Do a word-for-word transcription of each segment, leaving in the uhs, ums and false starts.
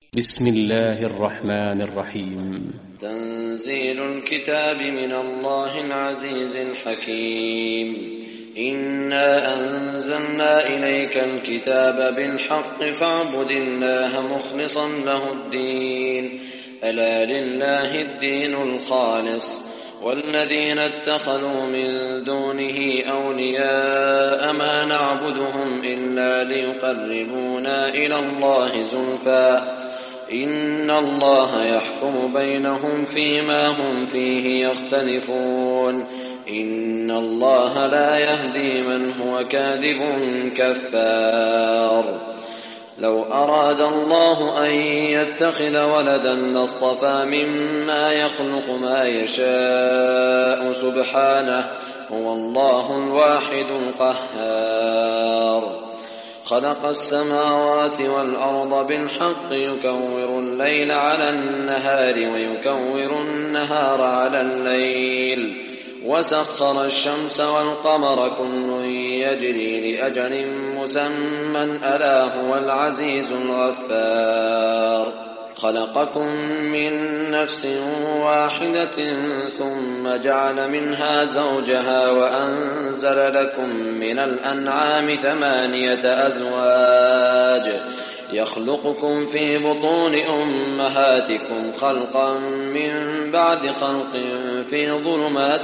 بسم الله الرحمن الرحيم. تنزيل الكتاب من الله العزيز الحكيم. إنا أنزلنا إليك الكتاب بالحق فاعبد الله مخلصا له الدين ألا لله الدين الخالص والذين اتخذوا من دونه أولياء ما نعبدهم إلا ليقربونا إلى الله زلفى إن الله يحكم بينهم فيما هم فيه يختلفون إن الله لا يهدي من هو كاذب كفار. لو أراد الله أن يتخذ ولدا لاصطفى مما يخلق ما يشاء سبحانه هو الله الواحد القهار. خلق السماوات والأرض بالحق يكور الليل على النهار ويكور النهار على الليل وسخر الشمس والقمر كل يجري لأجل مسمى ألا هو العزيز الغفار. خلقكم من نفس واحدة ثم جعل منها زوجها وأنزل لكم من الأنعام ثمانية أزواج يخلقكم في بطون أمهاتكم خلقا من بعد خلق في ظلمات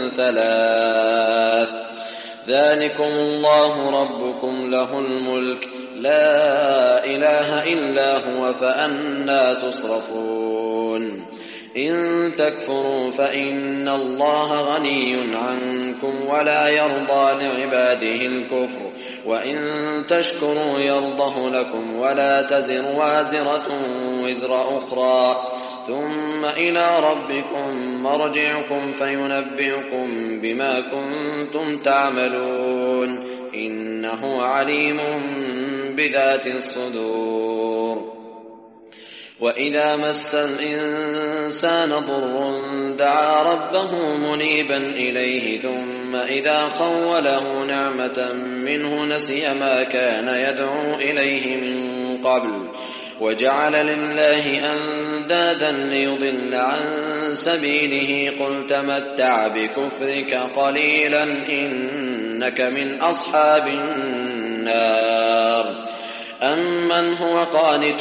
ثلاث ذلكم الله ربكم له الملك لا إله إلا هو فأنى تصرفون. إن تكفروا فإن الله غني عنكم ولا يرضى لعباده الكفر وإن تشكروا يرضه لكم ولا تزر وازرة وزر أخرى ثم إلى ربكم مرجعكم فينبئكم بما كنتم تعملون إنه عليم بذات الصدور. وإذا مس الإنسان ضر دعا ربه منيبا إليه ثم إذا خوله نعمة منه نسي ما كان يدعو إليه من قبل وجعل لله أندادا ليضل عن سبيله قل تمتع بكفرك قليلا إنك من أصحاب النار. أمن هو قانت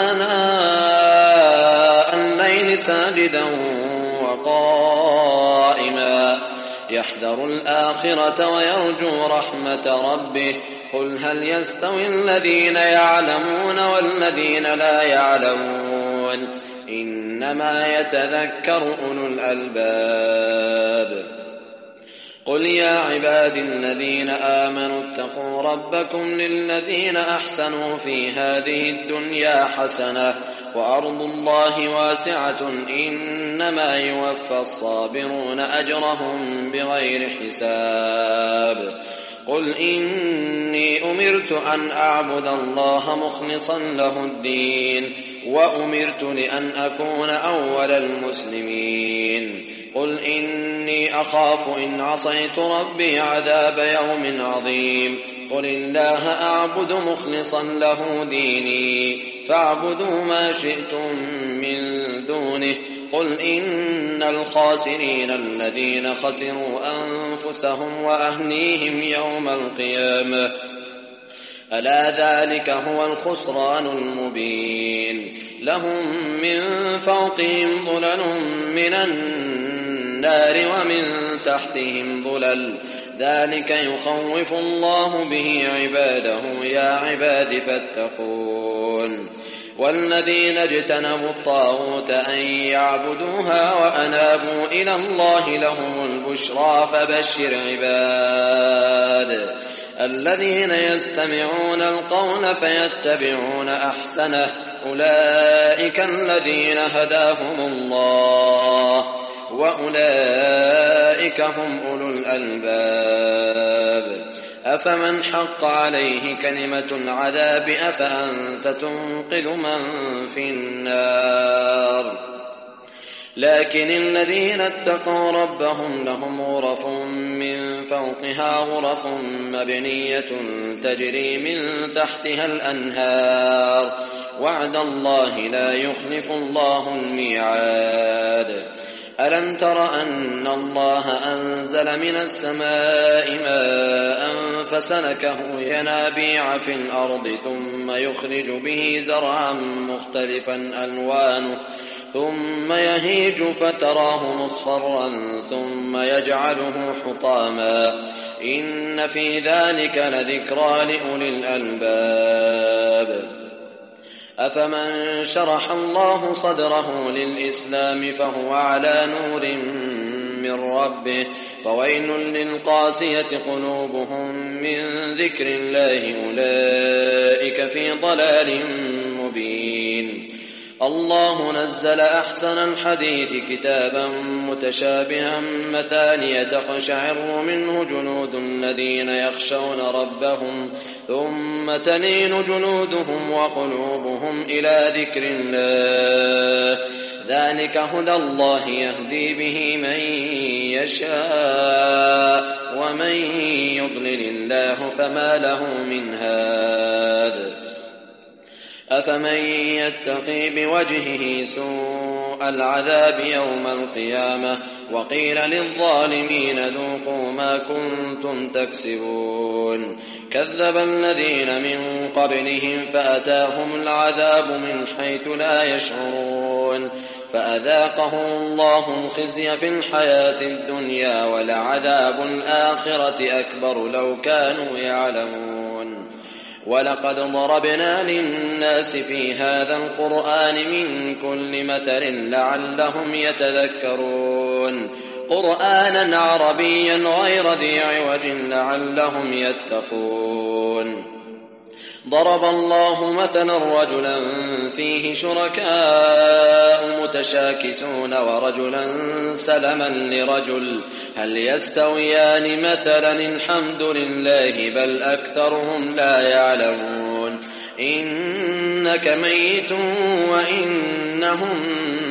آناء الليل ساجدا وقائما يحذر الآخرة ويرجو رحمة ربه قل هل يستوي الذين يعلمون والذين لا يعلمون إنما يتذكر أولو الألباب. قل يا عباد الذين آمنوا اتقوا ربكم للذين أحسنوا في هذه الدنيا حسنة وأرض الله واسعة إنما يوفى الصابرون أجرهم بغير حساب. قل إني أمرت أن أعبد الله مخلصا له الدين وأمرت لأن أكون أول المسلمين. قل إني أخاف إن عصيت ربي عذاب يوم عظيم. قل الله أعبد مخلصا له ديني فاعبدوا ما شئتم من دونه. قل إن الخاسرين الذين خسروا أنفسهم وأهليهم يوم القيامة ألا ذلك هو الخسران المبين. لهم من فوقهم ظلل من النار ومن تحتهم ظلل ذلك يخوف الله به عباده يا عباد فاتقون. والذين اجتنبوا الطاغوت أن يعبدوها وأنابوا إلى الله لهم البشرى فبشر عباد الذين يستمعون القول فيتبعون أحسنه أولئك الذين هداهم الله وأولئك هم أولو الألباب. أفمن حق عليه كلمة العذاب أفأنت تنقذ من في النار. لكن الذين اتقوا ربهم لهم غرف من فوقها غرف مبنية تجري من تحتها الأنهار وعد الله لا يخلف الله الميعاد. ألم تر أن الله أنزل من السماء ماء فسلكه ينابيع في الأرض ثم يخرج به زرعا مختلفا ألوانه ثم يهيج فتراه مصفرا ثم يجعله حطاما إن في ذلك لذكرى لأولي الألباب. أفمن شرح الله صدره للإسلام فهو على نور من ربه فويل للقاسية قلوبهم من ذكر الله أولئك في ضلال مبين. الله نزل أحسن الحديث كتابا متشابها مثانية تقشعر منه جلود الذين يخشون ربهم ثم تلين جلودهم وقلوبهم إلى ذكر الله ذلك هدى الله يهدي به من يشاء ومن يضلل الله فما له من هاد. أفمن يتقي بوجهه سوء العذاب يوم القيامة وقيل للظالمين ذوقوا ما كنتم تكسبون. كذب الذين من قبلهم فأتاهم العذاب من حيث لا يشعرون فأذاقهم الله الخزي في الحياة الدنيا ولعذاب الآخرة أكبر لو كانوا يعلمون. ولقد ضربنا للناس في هذا القرآن من كل مثل لعلهم يتذكرون قرآنا عربيا غير ذي عوج لعلهم يتقون. ضرب الله مثلا رجلا فيه شركاء متشاكسون ورجلا سلما لرجل هل يستويان مثلا الحمد لله بل أكثرهم لا يعلمون. إنك ميت وإنهم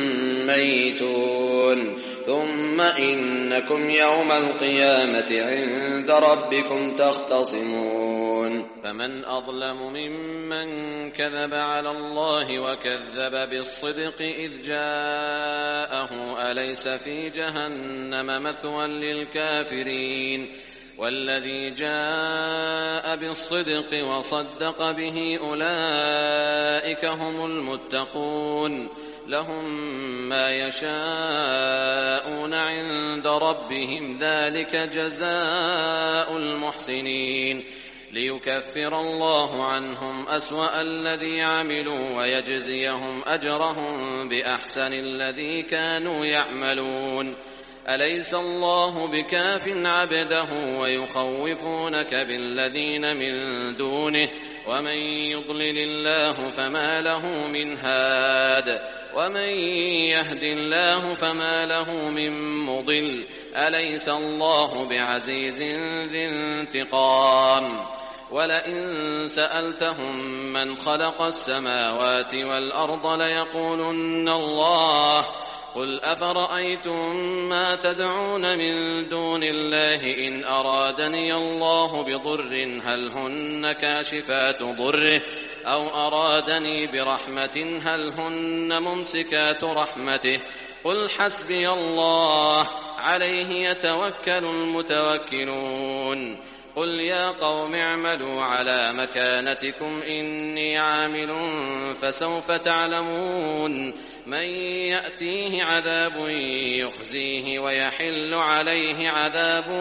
ميتون ثم إنكم يوم القيامة عند ربكم تختصمون. فمن أظلم ممن كذب على الله وكذب بالصدق إذ جاءه أليس في جهنم مثوى للكافرين والذي جاء بالصدق وصدق به أولئك هم المتقون لهم ما يشاءون عند ربهم ذلك جزاء المحسنين ليكفر الله عنهم أسوأ الذي عملوا ويجزيهم أجرهم بأحسن الذي كانوا يعملون. أليس الله بكاف عبده ويخوفونك بالذين من دونه ومن يضلل الله فما له من هاد ومن يهد الله فما له من مضل. أليس الله بعزيز ذي انتقام. ولئن سألتهم من خلق السماوات والأرض ليقولن الله قل أفرأيتم ما تدعون من دون الله إن أرادني الله بضر هل هن كاشفات ضره أو أرادني برحمة هل هن ممسكات رحمته قل حسبي الله عليه يتوكل المتوكلون. قل يا قوم اعملوا على مكانتكم إني عامل فسوف تعلمون من يأتيه عذاب يخزيه ويحل عليه عذاب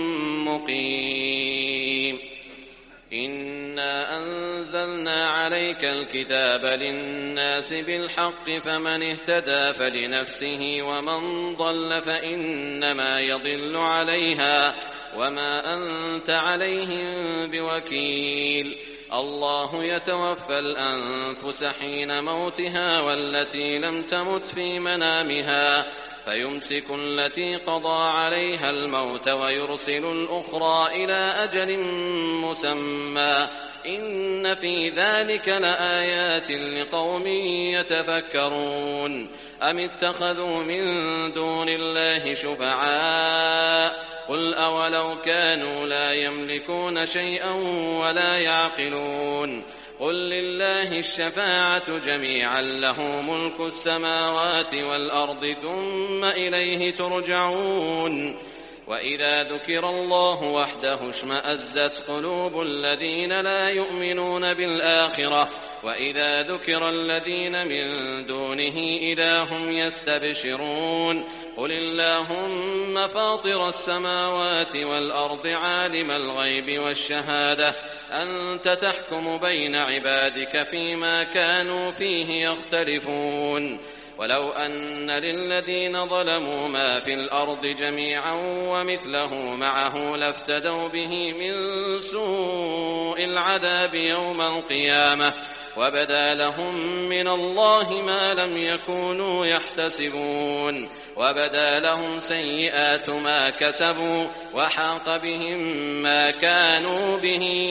مقيم. إنا أنزلنا عليك الكتاب للناس بالحق فمن اهتدى فلنفسه ومن ضل فإنما يضل عليها وما أنت عليهم بوكيل. الله يتوفى الأنفس حين موتها والتي لم تمت في منامها فيمسك التي قضى عليها الموت ويرسل الأخرى إلى أجل مسمى إن في ذلك لآيات لقوم يتفكرون أم اتخذوا من دون الله شفعاء قل أولو كانوا لا يملكون شيئا ولا يعقلون قل لله الشفاعة جميعا له ملك السماوات والأرض ثم إليه ترجعون وإذا ذكر الله وحده اشمأزت قلوب الذين لا يؤمنون بالآخرة وإذا ذكر الذين من دونه إذا هم يستبشرون قل اللهم فاطر السماوات والأرض عالم الغيب والشهادة أنت تحكم بين عبادك فيما كانوا فيه يختلفون ولو أن للذين ظلموا ما في الأرض جميعا ومثله معه لافتدوا به من سوء العذاب يوم القيامة وبدا لهم من الله ما لم يكونوا يحتسبون وبدا لهم سيئات ما كسبوا وحاق بهم ما كانوا به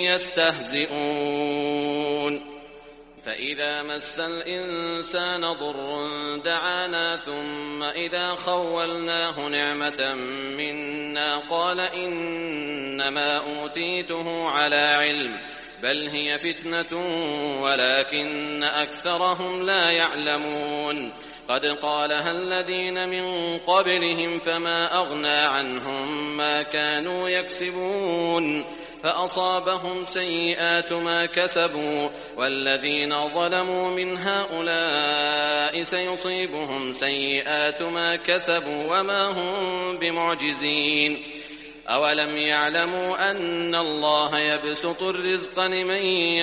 يستهزئون فإذا مس الإنسان ضر دعانا ثم إذا خولناه نعمة منا قال إنما أوتيته على علم بل هي فتنة ولكن أكثرهم لا يعلمون قد قالها الذين من قبلهم فما أغنى عنهم ما كانوا يكسبون فأصابهم سيئات ما كسبوا والذين ظلموا من هؤلاء سيصيبهم سيئات ما كسبوا وما هم بمعجزين أولم يعلموا أن الله يبسط الرزق لمن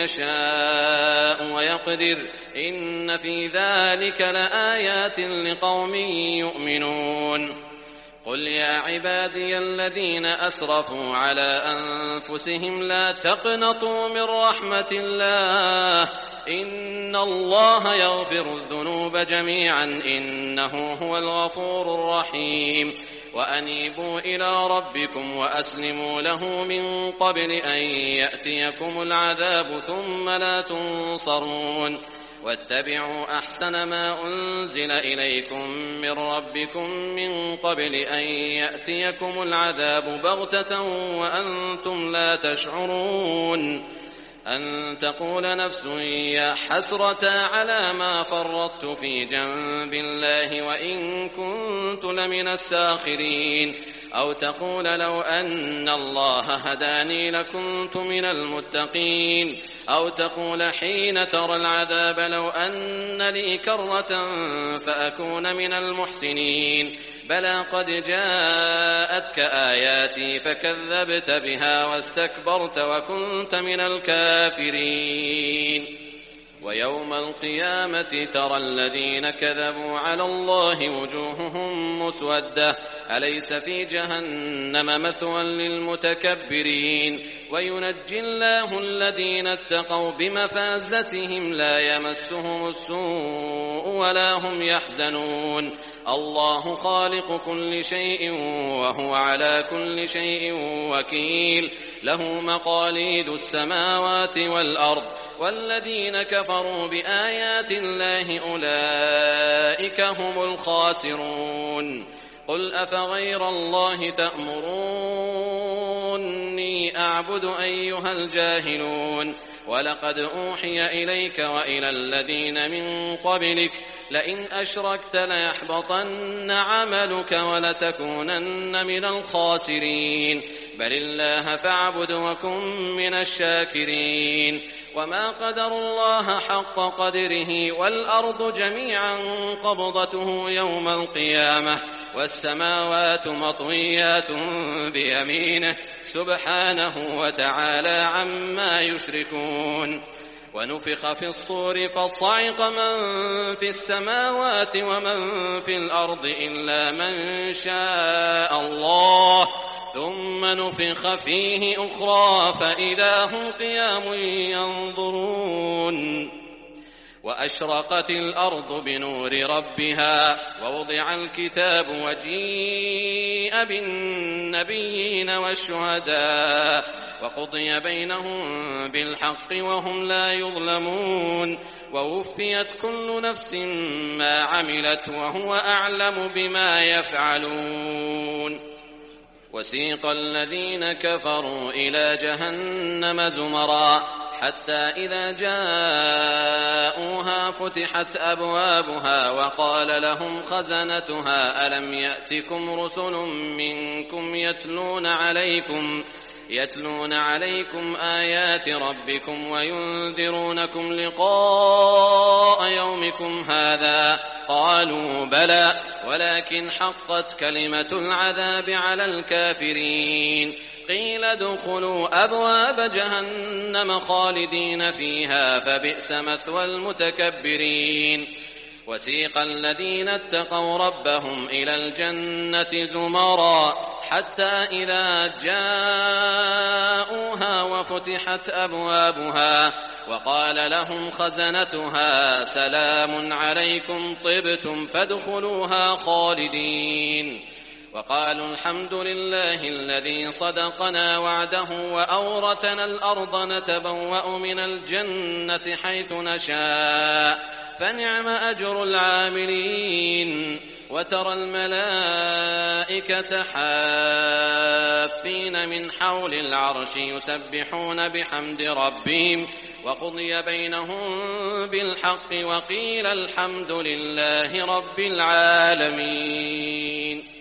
يشاء ويقدر إن في ذلك لآيات لقوم يؤمنون قل يا عبادي الذين أسرفوا على أنفسهم لا تقنطوا من رحمة الله إن الله يغفر الذنوب جميعا إنه هو الغفور الرحيم وأنيبوا إلى ربكم وأسلموا له من قبل أن يأتيكم العذاب ثم لا تنصرون واتبعوا أحسن ما أنزل إليكم من ربكم من قبل أن يأتيكم العذاب بغتة وأنتم لا تشعرون أن تقول نفس يا حسرة على ما فرطت في جنب الله وإن كنت لمن الساخرين أو تقول لو أن الله هداني لكنت من المتقين أو تقول حين ترى العذاب لو أن لي كرة فأكون من المحسنين بلى قد جاءتك آياتي فكذبت بها واستكبرت وكنت من الكافرين ويوم القيامة ترى الذين كذبوا على الله وجوههم مسودة أليس في جهنم مثوى للمتكبرين وينجي الله الذين اتقوا بمفازتهم لا يمسهم السوء ولا هم يحزنون الله خالق كل شيء وهو على كل شيء وكيل له مقاليد السماوات والأرض والذين كفروا بآيات الله أولئك هم الخاسرون قل أفغير الله تأمروني أعبد أيها الجاهلون ولقد أوحي إليك وإلى الذين من قبلك لئن أشركت ليحبطن عملك ولتكونن من الخاسرين بل الله فاعبد وكن من الشاكرين وما قدر الله حق قدره والأرض جميعا قبضته يوم القيامة والسماوات مطويات بيمينه سبحانه وتعالى عما يشركون ونفخ في الصور فصعق من في السماوات ومن في الأرض إلا من شاء الله ثم نفخ فيه أخرى فإذا هم قيام ينظرون وأشرقت الأرض بنور ربها ووضع الكتاب وجيء بالنبيين والشهداء وقضي بينهم بالحق وهم لا يظلمون ووفيت كل نفس ما عملت وهو أعلم بما يفعلون. وسيق الذين كفروا إلى جهنم زمرا حتى إذا جاءوها فتحت أبوابها وقال لهم خزنتها ألم يأتكم رسل منكم يتلون عليكم يتلون عليكم آيات ربكم وينذرونكم لقاء يومكم هذا قالوا بلى ولكن حقت كلمة العذاب على الكافرين قيل ادخلوا أبواب جهنم خالدين فيها فبئس مثوى المتكبرين. وسيق الذين اتقوا ربهم إلى الجنة زمرا حتى إذا جاءوها وفتحت أبوابها وقال لهم خزنتها سلام عليكم طبتم فادخلوها خالدين وقالوا الحمد لله الذي صدقنا وعده وأورثنا الأرض نتبوأ من الجنة حيث نشاء فنعم أجر العاملين. وترى الملائكة حافين من حول العرش يسبحون بحمد ربهم وقضي بينهم بالحق وقيل الحمد لله رب العالمين.